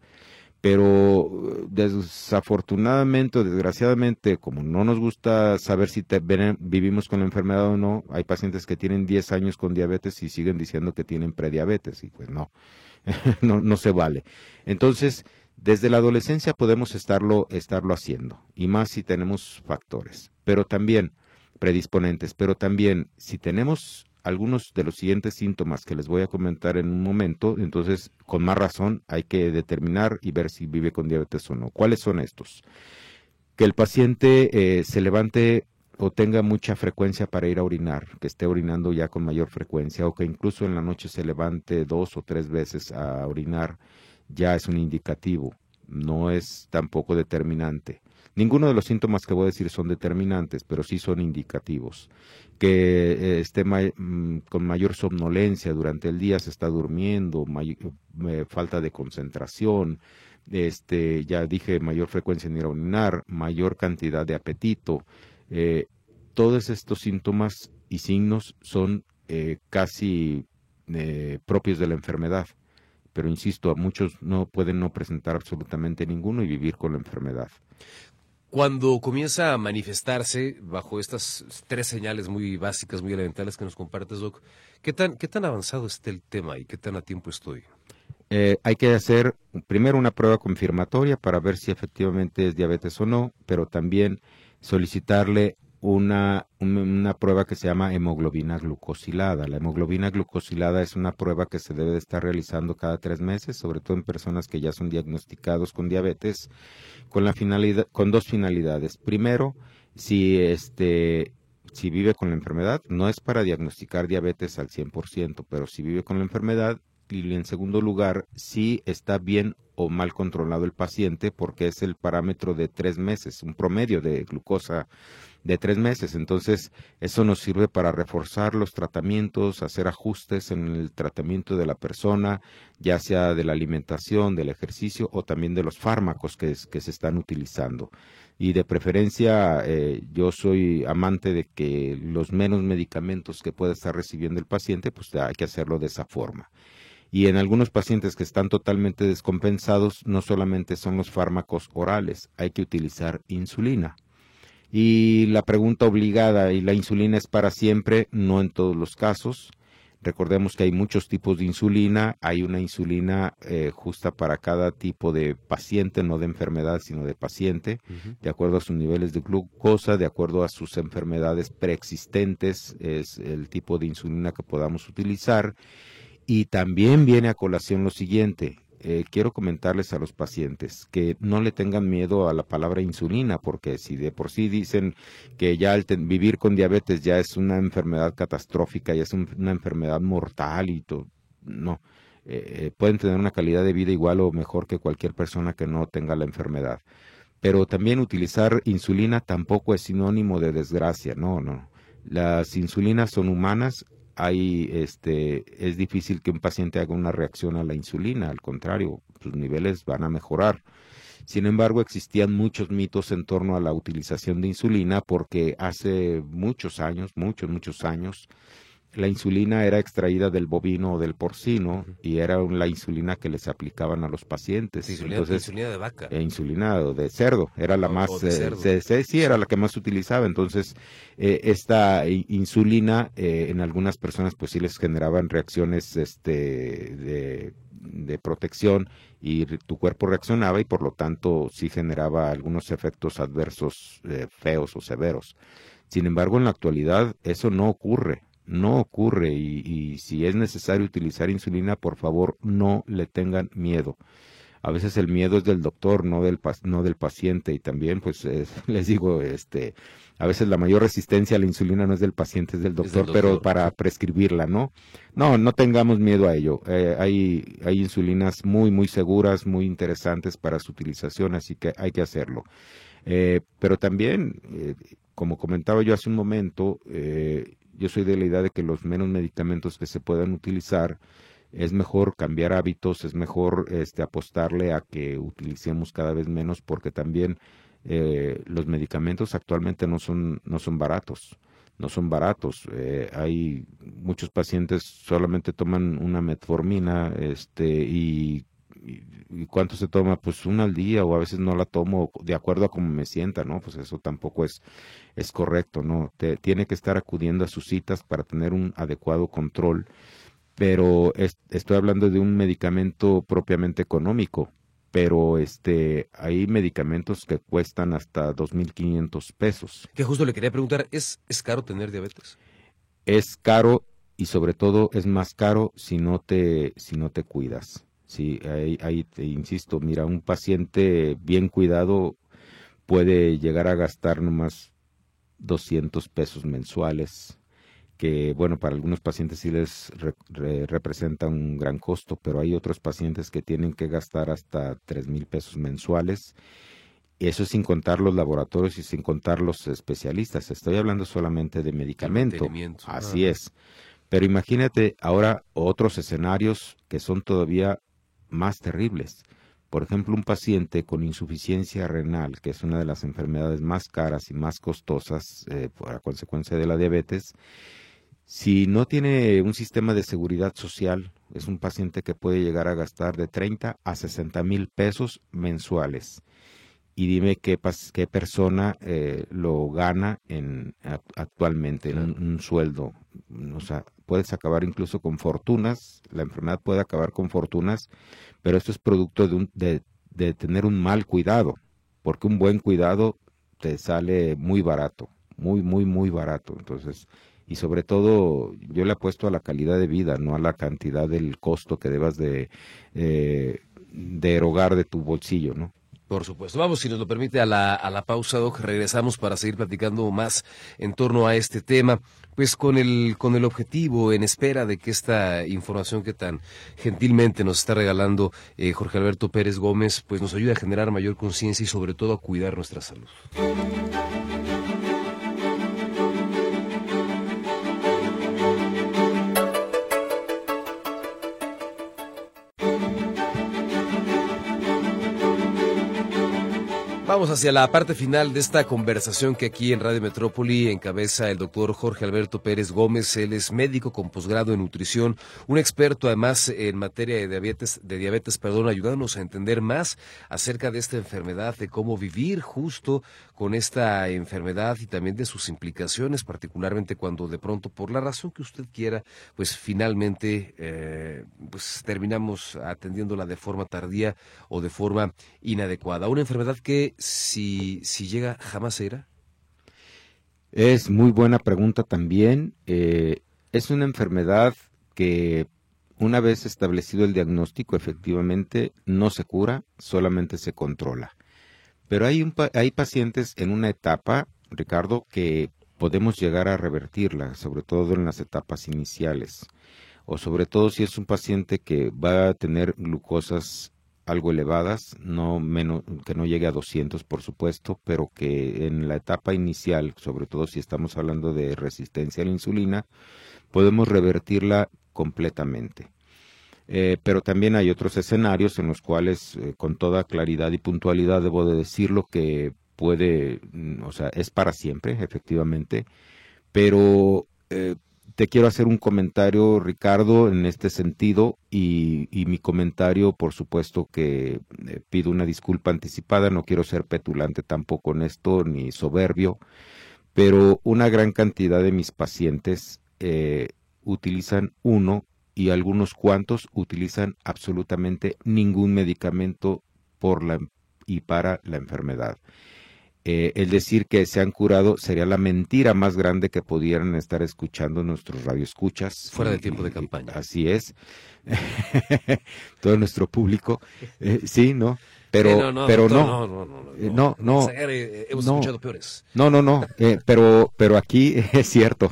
pero desafortunadamente o desgraciadamente, como no nos gusta saber si te, ven, vivimos con la enfermedad o no, hay pacientes que tienen diez años con diabetes y siguen diciendo que tienen prediabetes, y pues no, no, no se vale. Entonces, desde la adolescencia podemos estarlo, estarlo haciendo, y más si tenemos factores, pero también predisponentes, pero también si tenemos algunos de los siguientes síntomas que les voy a comentar en un momento, entonces con más razón hay que determinar y ver si vive con diabetes o no. ¿Cuáles son estos? Que el paciente eh, se levante o tenga mucha frecuencia para ir a orinar, que esté orinando ya con mayor frecuencia, o que incluso en la noche se levante dos o tres veces a orinar, ya es un indicativo, no es tampoco determinante. Ninguno de los síntomas que voy a decir son determinantes, pero sí son indicativos. Que eh, esté ma con mayor somnolencia durante el día, se está durmiendo, eh, falta de concentración, este, ya dije, mayor frecuencia en ir a orinar, mayor cantidad de apetito. Eh, todos estos síntomas y signos son eh, casi eh, propios de la enfermedad. Pero insisto, a muchos no pueden no presentar absolutamente ninguno y vivir con la enfermedad. Cuando comienza a manifestarse bajo estas tres señales muy básicas, muy elementales que nos compartes, Doc, ¿qué tan, qué tan avanzado está el tema y qué tan a tiempo estoy? Eh, hay que hacer primero una prueba confirmatoria para ver si efectivamente es diabetes o no, pero también solicitarle una, una prueba que se llama hemoglobina glucosilada. La hemoglobina glucosilada es una prueba que se debe de estar realizando cada tres meses, sobre todo en personas que ya son diagnosticados con diabetes, con la finalidad, con dos finalidades. Primero, si este si vive con la enfermedad, no es para diagnosticar diabetes al cien por ciento, pero si vive con la enfermedad, y en segundo lugar, si está bien o mal controlado el paciente, porque es el parámetro de tres meses, un promedio de glucosa de tres meses. Entonces, eso nos sirve para reforzar los tratamientos, hacer ajustes en el tratamiento de la persona, ya sea de la alimentación, del ejercicio o también de los fármacos que, que se están utilizando. Y de preferencia, eh, yo soy amante de que los menos medicamentos que pueda estar recibiendo el paciente, pues hay que hacerlo de esa forma. Y en algunos pacientes que están totalmente descompensados, no solamente son los fármacos orales, hay que utilizar insulina. Y la pregunta obligada, ¿y la insulina es para siempre? No en todos los casos. Recordemos que hay muchos tipos de insulina, hay una insulina eh, justa para cada tipo de paciente, no de enfermedad, sino de paciente, uh-huh. de acuerdo a sus niveles de glucosa, de acuerdo a sus enfermedades preexistentes, es el tipo de insulina que podamos utilizar. Y también viene a colación lo siguiente, eh, quiero comentarles a los pacientes que no le tengan miedo a la palabra insulina, porque si de por sí dicen que ya el vivir con diabetes ya es una enfermedad catastrófica, ya es un, una enfermedad mortal y todo, no, eh, pueden tener una calidad de vida igual o mejor que cualquier persona que no tenga la enfermedad. Pero también utilizar insulina tampoco es sinónimo de desgracia, no, no. Las insulinas son humanas. Hay, este, es difícil que un paciente haga una reacción a la insulina, al contrario, sus niveles van a mejorar. Sin embargo, existían muchos mitos en torno a la utilización de insulina porque hace muchos años, muchos, muchos años, la insulina era extraída del bovino o del porcino uh-huh. y era la insulina que les aplicaban a los pacientes. Sí, insulina, Entonces, insulina de vaca. Eh, insulina de cerdo, era la o, más, o de cerdo. Eh, se, sí, era la que más se utilizaba. Entonces, eh, esta insulina eh, en algunas personas pues sí les generaban reacciones este, de, de protección y tu cuerpo reaccionaba y por lo tanto sí generaba algunos efectos adversos eh, feos o severos. Sin embargo, en la actualidad eso no ocurre. No ocurre y, y si es necesario utilizar insulina, por favor, no le tengan miedo. A veces el miedo es del doctor, no del no del paciente y también, pues, eh, les digo, este, a veces la mayor resistencia a la insulina no es del paciente, es del doctor, es del doctor. Pero para prescribirla, ¿no? No, no tengamos miedo a ello. Eh, hay, hay insulinas muy, muy seguras, muy interesantes para su utilización, así que hay que hacerlo. Eh, pero también, eh, como comentaba yo hace un momento, eh, yo soy de la idea de que los menos medicamentos que se puedan utilizar, es mejor cambiar hábitos, es mejor este, apostarle a que utilicemos cada vez menos, porque también eh, los medicamentos actualmente no son, no son baratos, no son baratos. Eh, hay muchos pacientes solamente toman una metformina este, y, y, y ¿cuánto se toma? Pues una al día o a veces no la tomo de acuerdo a cómo me sienta, ¿no? Pues eso tampoco es es correcto, ¿no? Te, tiene que estar acudiendo a sus citas para tener un adecuado control, pero es, estoy hablando de un medicamento propiamente económico, pero este hay medicamentos que cuestan hasta dos mil quinientos pesos. Que justo le quería preguntar, ¿es, ¿es caro tener diabetes? Es caro y sobre todo es más caro si no te, si no te cuidas. Sí, ahí, ahí te insisto, mira, un paciente bien cuidado puede llegar a gastar nomás doscientos pesos mensuales, que bueno, para algunos pacientes sí les re, re, representa un gran costo, pero hay otros pacientes que tienen que gastar hasta tres mil pesos mensuales Eso sin contar los laboratorios y sin contar los especialistas. Estoy hablando solamente de medicamento. Así es. Pero imagínate ahora otros escenarios que son todavía más terribles. Por ejemplo, un paciente con insuficiencia renal, que es una de las enfermedades más caras y más costosas eh, a consecuencia de la diabetes, si no tiene un sistema de seguridad social, es un paciente que puede llegar a gastar de treinta a sesenta mil pesos mensuales. Y dime qué, qué persona eh, lo gana en, actualmente en un, un sueldo. O sea, puedes acabar incluso con fortunas, la enfermedad puede acabar con fortunas, pero esto es producto de, un, de, de tener un mal cuidado, porque un buen cuidado te sale muy barato, muy, muy, muy barato. Entonces, y sobre todo yo le apuesto a la calidad de vida, no a la cantidad del costo que debas de, eh, de erogar de tu bolsillo, ¿no? Por supuesto. Vamos, si nos lo permite, a la, a la pausa, Doc. Regresamos para seguir platicando más en torno a este tema, pues con el, con el objetivo, en espera de que esta información que tan gentilmente nos está regalando eh, Jorge Alberto Pérez Gómez, pues nos ayude a generar mayor conciencia y sobre todo a cuidar nuestra salud. Vamos hacia la parte final de esta conversación que aquí en Radio Metrópoli encabeza el doctor Jorge Alberto Pérez Gómez. Él es médico con posgrado en nutrición, un experto además en materia de diabetes, de diabetes, perdón, ayudándonos a entender más acerca de esta enfermedad, de cómo vivir justo con esta enfermedad y también de sus implicaciones, particularmente cuando de pronto, por la razón que usted quiera, pues finalmente eh, pues terminamos atendiéndola de forma tardía o de forma inadecuada. Una enfermedad que si, si llega, jamás se irá. Es muy buena pregunta también. Eh, es una enfermedad que una vez establecido el diagnóstico, efectivamente no se cura, solamente se controla. Pero hay, un, hay pacientes en una etapa, Ricardo, que podemos llegar a revertirla, sobre todo en las etapas iniciales, o sobre todo si es un paciente que va a tener glucosas algo elevadas, no menos, que no llegue a doscientos, por supuesto, pero que en la etapa inicial, sobre todo si estamos hablando de resistencia a la insulina, podemos revertirla completamente. Eh, pero también hay otros escenarios en los cuales, eh, con toda claridad y puntualidad, debo de decirlo que puede, o sea, es para siempre, efectivamente, pero eh, te quiero hacer un comentario, Ricardo, en este sentido, y, y mi comentario, por supuesto que eh, pido una disculpa anticipada, no quiero ser petulante tampoco en esto, ni soberbio, pero una gran cantidad de mis pacientes eh, utilizan uno y algunos cuantos utilizan absolutamente ningún medicamento por la y para la enfermedad. Eh, el decir que se han curado sería la mentira más grande que pudieran estar escuchando nuestros radioescuchas. Fuera de tiempo de campaña. Así es. Todo nuestro público. Eh, sí, ¿no? Pero, eh, no, no, pero doctor, no. No, no, no. no, eh, no, no eh, hemos no, escuchado peores. No, no, no. Eh, pero, pero aquí es cierto.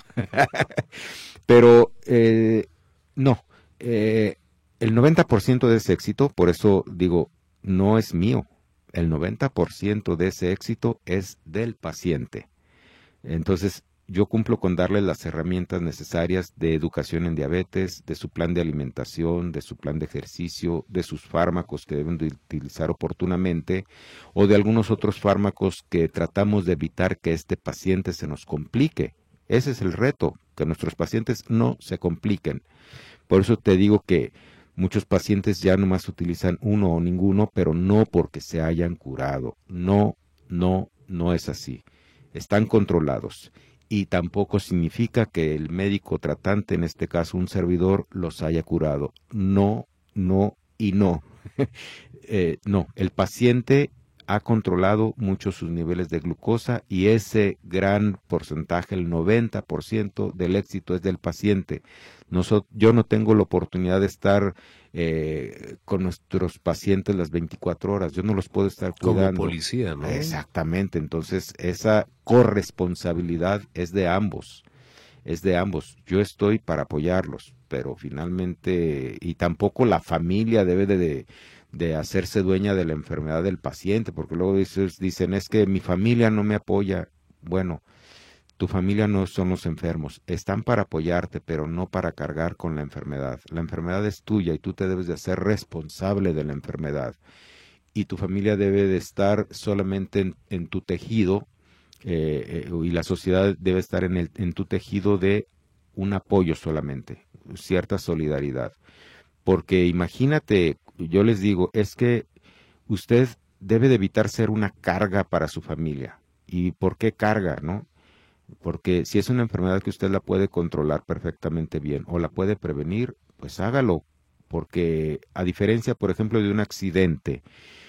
pero, eh, no. Eh, el noventa por ciento de ese éxito, por eso digo, no es mío. El noventa por ciento de ese éxito es del paciente. Entonces, yo cumplo con darle las herramientas necesarias de educación en diabetes, de su plan de alimentación, de su plan de ejercicio, de sus fármacos que deben de utilizar oportunamente o de algunos otros fármacos que tratamos de evitar que este paciente se nos complique. Ese es el reto, que nuestros pacientes no se compliquen. Por eso te digo que muchos pacientes ya nomás utilizan uno o ninguno, pero no porque se hayan curado. No, no, no es así. Están controlados. Y tampoco significa que el médico tratante, en este caso un servidor, los haya curado. No, no y no. eh, no, el paciente ha controlado mucho sus niveles de glucosa y ese gran porcentaje, el noventa por ciento del éxito es del paciente. Nosotros, yo no tengo la oportunidad de estar eh, con nuestros pacientes las veinticuatro horas, yo no los puedo estar cuidando. Como policía, ¿no? Exactamente, entonces esa corresponsabilidad es de ambos, es de ambos. Yo estoy para apoyarlos, pero finalmente, y tampoco la familia debe de, de de hacerse dueña de la enfermedad del paciente, porque luego dices, dicen, es que mi familia no me apoya. Bueno, tu familia no son los enfermos, están para apoyarte, pero no para cargar con la enfermedad. La enfermedad es tuya y tú te debes de hacer responsable de la enfermedad. Y tu familia debe de estar solamente en, en tu tejido, eh, eh, y la sociedad debe estar en, el, en tu tejido de un apoyo solamente, cierta solidaridad. Porque imagínate, yo les digo, es que usted debe de evitar ser una carga para su familia. ¿Y por qué carga, no? Porque si es una enfermedad que usted la puede controlar perfectamente bien o la puede prevenir, pues hágalo. Porque a diferencia, por ejemplo, de un accidente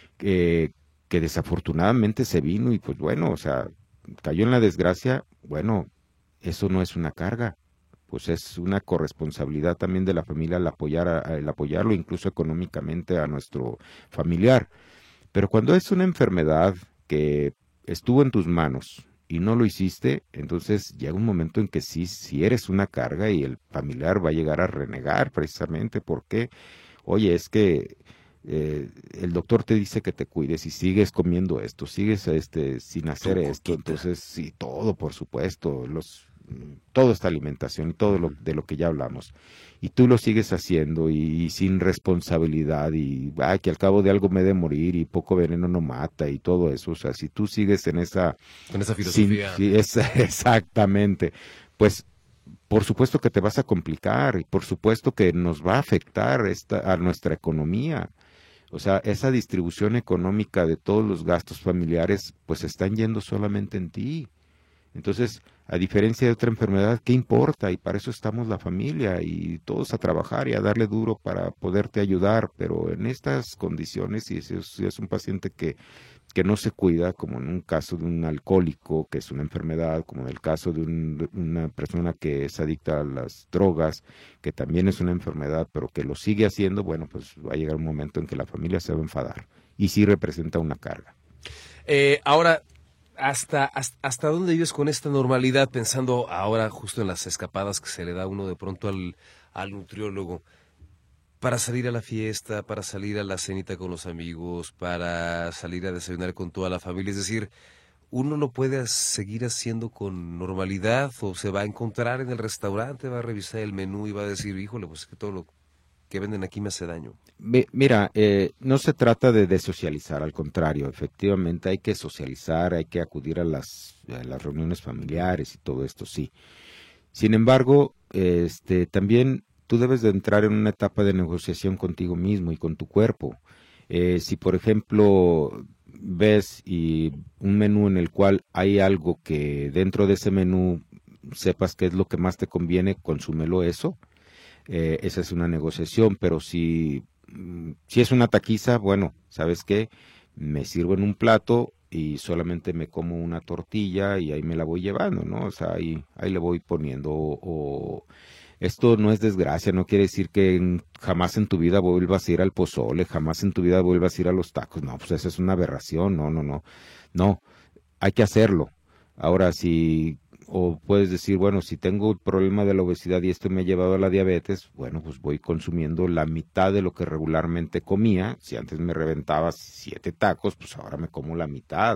eh, que desafortunadamente se vino y pues bueno, o sea, cayó en la desgracia, bueno, eso no es una carga, pues es una corresponsabilidad también de la familia el, apoyar a, el apoyarlo incluso económicamente a nuestro familiar. Pero cuando es una enfermedad que estuvo en tus manos y no lo hiciste, entonces llega un momento en que sí, sí eres una carga y el familiar va a llegar a renegar precisamente porque, oye, es que eh, el doctor te dice que te cuides y sigues comiendo esto, sigues este sin hacer Tu esto, coquita. entonces sí, todo por supuesto, los toda esta alimentación y todo lo, de lo que ya hablamos. Y tú lo sigues haciendo y, y sin responsabilidad y ay, que al cabo de algo me he de morir y poco veneno no mata y todo eso. O sea, si tú sigues en esa... Con esa Sin, filosofía. sí, es, exactamente. Pues por supuesto que te vas a complicar y por supuesto que nos va a afectar esta, a nuestra economía. O sea, esa distribución económica de todos los gastos familiares pues están yendo solamente en ti. Entonces, a diferencia de otra enfermedad, ¿qué importa? Y para eso estamos la familia y todos a trabajar y a darle duro para poderte ayudar. Pero en estas condiciones, si es, si es un paciente que, que no se cuida, como en un caso de un alcohólico, que es una enfermedad, como en el caso de, un, de una persona que es adicta a las drogas, que también es una enfermedad, pero que lo sigue haciendo, bueno, pues va a llegar un momento en que la familia se va a enfadar. Y sí representa una carga. Eh, ahora, ¿hasta, hasta, ¿hasta dónde vives con esta normalidad? Pensando ahora justo en las escapadas que se le da uno de pronto al, al nutriólogo. Para salir a la fiesta, para salir a la cenita con los amigos, para salir a desayunar con toda la familia. Es decir, uno lo puede seguir haciendo con normalidad o se va a encontrar en el restaurante, va a revisar el menú y va a decir, híjole, pues es que todo lo que venden aquí me hace daño. Mi- Mira, eh, no se trata de desocializar, al contrario, efectivamente hay que socializar, hay que acudir a las, a las reuniones familiares y todo esto, sí. Sin embargo, este, también tú debes de entrar en una etapa de negociación contigo mismo y con tu cuerpo. Eh, si, por ejemplo, ves y un menú en el cual hay algo que dentro de ese menú sepas que es lo que más te conviene, consúmelo eso. Eh, esa es una negociación, pero si, mm, si es una taquiza, bueno, ¿sabes qué? Me sirvo en un plato y solamente me como una tortilla y ahí me la voy llevando, ¿no? O sea, ahí, ahí le voy poniendo. O, o esto no es desgracia, no quiere decir que en- jamás en tu vida vuelvas a ir al pozole, jamás en tu vida vuelvas a ir a los tacos. No, pues esa es una aberración, no, no, no. No, hay que hacerlo. Ahora, si, o puedes decir, bueno, si tengo el problema de la obesidad y esto me ha llevado a la diabetes, bueno, pues voy consumiendo la mitad de lo que regularmente comía. Si antes me reventaba siete tacos, pues ahora me como la mitad.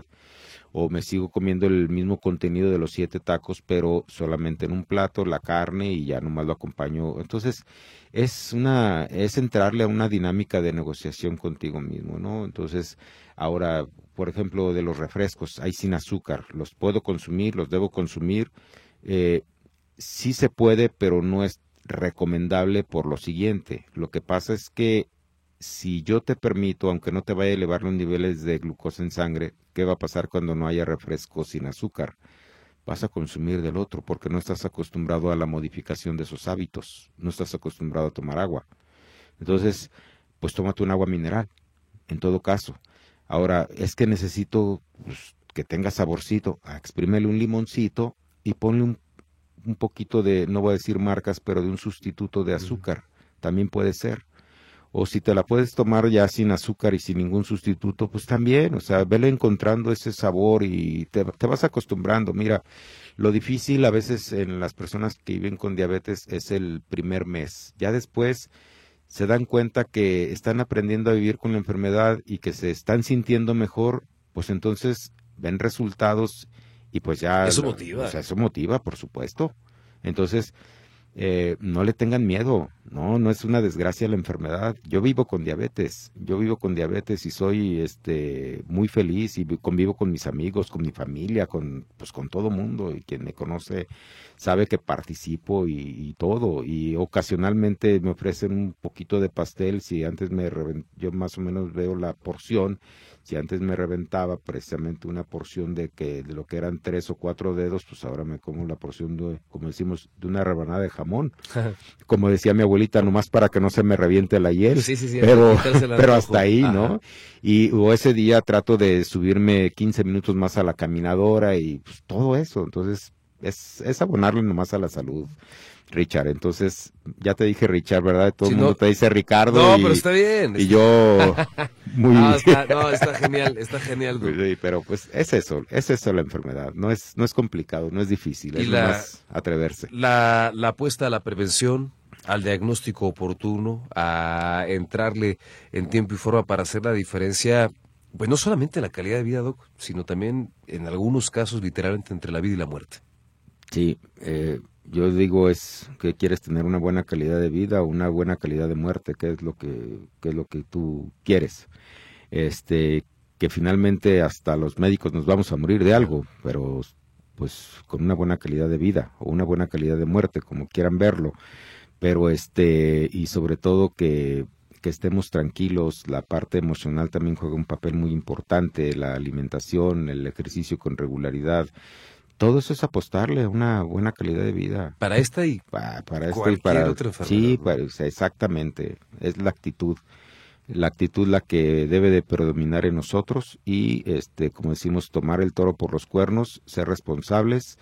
O me sigo comiendo el mismo contenido de los siete tacos, pero solamente en un plato, la carne y ya nomás lo acompaño. Entonces, es una, es entrarle a una dinámica de negociación contigo mismo, ¿no? Entonces, ahora, por ejemplo, de los refrescos, hay sin azúcar, los puedo consumir, los debo consumir. Eh, sí se puede, pero no es recomendable por lo siguiente. Lo que pasa es que si yo te permito, aunque no te vaya a elevar los niveles de glucosa en sangre, ¿qué va a pasar cuando no haya refresco sin azúcar? Vas a consumir del otro porque no estás acostumbrado a la modificación de esos hábitos, no estás acostumbrado a tomar agua. Entonces, pues tómate un agua mineral, en todo caso. Ahora, es que necesito pues, que tenga saborcito, ah, exprímele un limoncito y ponle un, un poquito de, no voy a decir marcas, pero de un sustituto de azúcar, también puede ser. O si te la puedes tomar ya sin azúcar y sin ningún sustituto, pues también, o sea, vele encontrando ese sabor y te, te vas acostumbrando. Mira, lo difícil a veces en las personas que viven con diabetes es el primer mes. Ya después se dan cuenta que están aprendiendo a vivir con la enfermedad y que se están sintiendo mejor, pues entonces ven resultados y pues ya... Eso motiva. O sea, eso motiva, por supuesto. Entonces, eh, no le tengan miedo, no, no es una desgracia la enfermedad. Yo vivo con diabetes, yo vivo con diabetes y soy este muy feliz y convivo con mis amigos, con mi familia, con pues con todo mundo, y quien me conoce sabe que participo y, y todo, y ocasionalmente me ofrecen un poquito de pastel, si antes me reven- yo más o menos veo la porción. Si antes me reventaba precisamente una porción de que de lo que eran tres o cuatro dedos, pues ahora me como la porción de, como decimos, de una rebanada de jamón. Como decía mi abuelita, nomás para que no se me reviente la hiel. Sí, sí, sí, pero, quitársela pero del hasta ojo. ahí, Ajá. ¿no? Y o ese día trato de subirme quince minutos más a la caminadora y pues, todo eso. Entonces, es, es abonarle nomás a la salud, Richard. Entonces, ya te dije Richard, ¿verdad? Todo Sí, el mundo no- te dice Ricardo. No, y, pero está bien. y está- yo muy... No, está, no, está genial, está genial. Doc. Sí, pero pues es eso, es eso la enfermedad, no es, no es complicado, no es difícil, Y es la- nomás atreverse. La, la apuesta a la prevención, al diagnóstico oportuno, a entrarle en tiempo y forma para hacer la diferencia, pues no solamente en la calidad de vida, Doc, sino también en algunos casos literalmente entre la vida y la muerte. Sí, eh, yo digo es que quieres tener una buena calidad de vida o una buena calidad de muerte, que es lo que, que es lo que tú quieres. Este, que finalmente hasta los médicos nos vamos a morir de algo, pero pues con una buena calidad de vida o una buena calidad de muerte, como quieran verlo. Pero este, y sobre todo que, que estemos tranquilos, la parte emocional también juega un papel muy importante, la alimentación, el ejercicio con regularidad, todo eso es apostarle a una buena calidad de vida. Para esta y Pa- para esto y cualquier para otra enfermedad, sí, ¿no? para- o sea, exactamente, es la actitud, la actitud la que debe de predominar en nosotros y este, como decimos, tomar el toro por los cuernos, ser responsables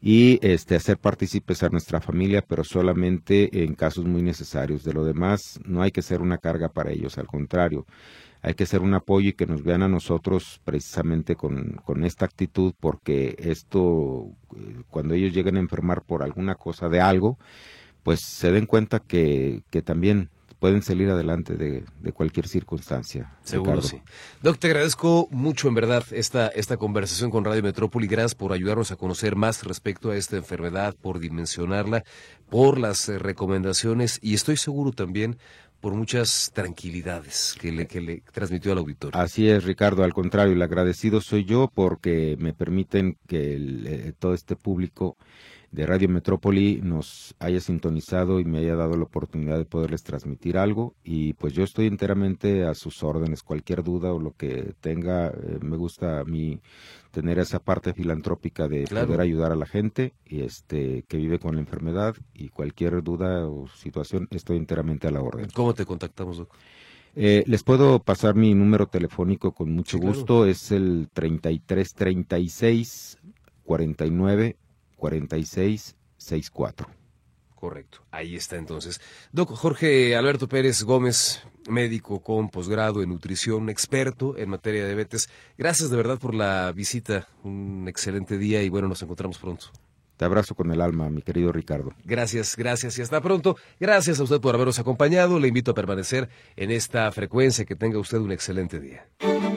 y este hacer partícipes a nuestra familia, pero solamente en casos muy necesarios. De lo demás, no hay que ser una carga para ellos, al contrario, hay que ser un apoyo y que nos vean a nosotros precisamente con, con esta actitud, porque esto, eh, cuando ellos lleguen a enfermar por alguna cosa de algo, pues se den cuenta que, que también pueden salir adelante de, de cualquier circunstancia. Seguro Ricardo. sí. Doc, te agradezco mucho en verdad esta, esta conversación con Radio Metrópoli. Gracias por ayudarnos a conocer más respecto a esta enfermedad, por dimensionarla, por las eh, recomendaciones y estoy seguro también por muchas tranquilidades que le, que le transmitió al auditorio. Así es, Ricardo, al contrario, el agradecido soy yo porque me permiten que el, eh, todo este público de Radio Metrópoli nos haya sintonizado y me haya dado la oportunidad de poderles transmitir algo y pues yo estoy enteramente a sus órdenes, cualquier duda o lo que tenga, eh, me gusta a mí tener esa parte filantrópica de Claro. poder ayudar a la gente y este que vive con la enfermedad y cualquier duda o situación estoy enteramente a la orden. ¿Cómo te contactamos, Doc? Eh, les puedo pasar mi número telefónico con mucho Sí, claro. gusto, es el treinta y tres treinta y seis cuarenta y nueve cuarenta y seis sesenta y cuatro. Correcto, ahí está entonces. Doc Jorge Alberto Pérez Gómez, médico con posgrado en nutrición, experto en materia de diabetes. Gracias de verdad por la visita, un excelente día y bueno, nos encontramos pronto. Te abrazo con el alma, mi querido Ricardo. Gracias, gracias y hasta pronto. Gracias a usted por habernos acompañado. Le invito a permanecer en esta frecuencia. Que tenga usted un excelente día.